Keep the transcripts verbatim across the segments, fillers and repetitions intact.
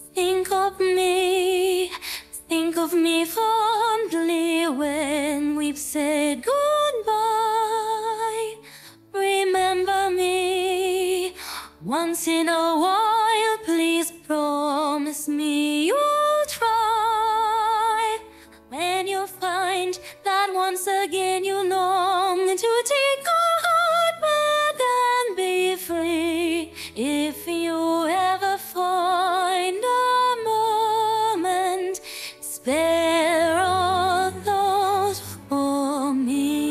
Think of me, think of me fondly when we've said goodbye. Remember me once in a while, please promise me you'll try. When you find that once again you long to take our heart back and be free, if you ever find a moment, spare a thought for me.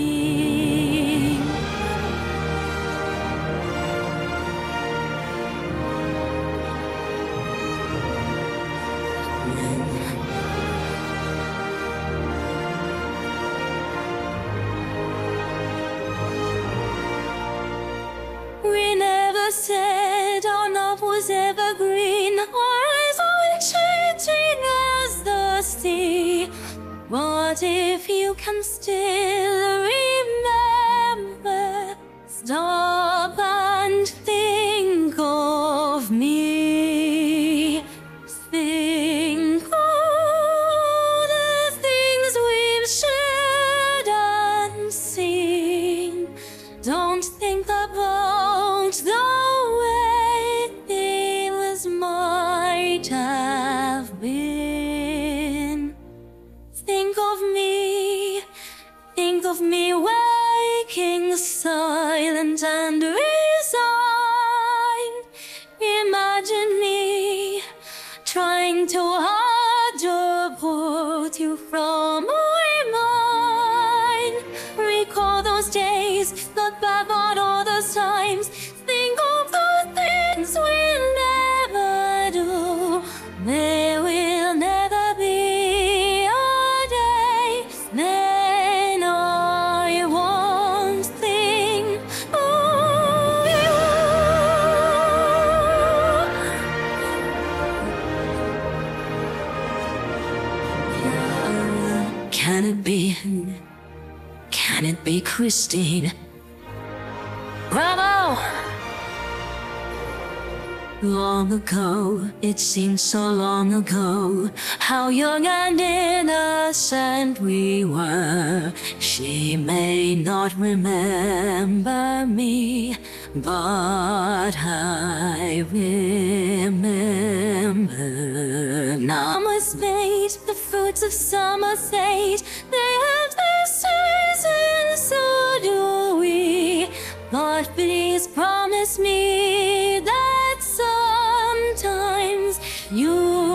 We never said our love was evergreen, our eyes always changing as the sea. What if you can still remember? Stop and think of me. Think of the things we've shared and seen. Don't think about the way things might have been. Think of me, think of me waking silent and resigned. Imagine me trying to hide or put you from my mind. Recall those days, look back on all those times. Think of the things we'll never do. There will never be a day when I won't think of you. Can it be? Can it be Christine? Bravo! Long ago, it seems so long ago, how young and innocent we were. She may not remember me, but I remember. Now must made the fruits of summer sage, they have their season, so do we. But please promise me that sometimes you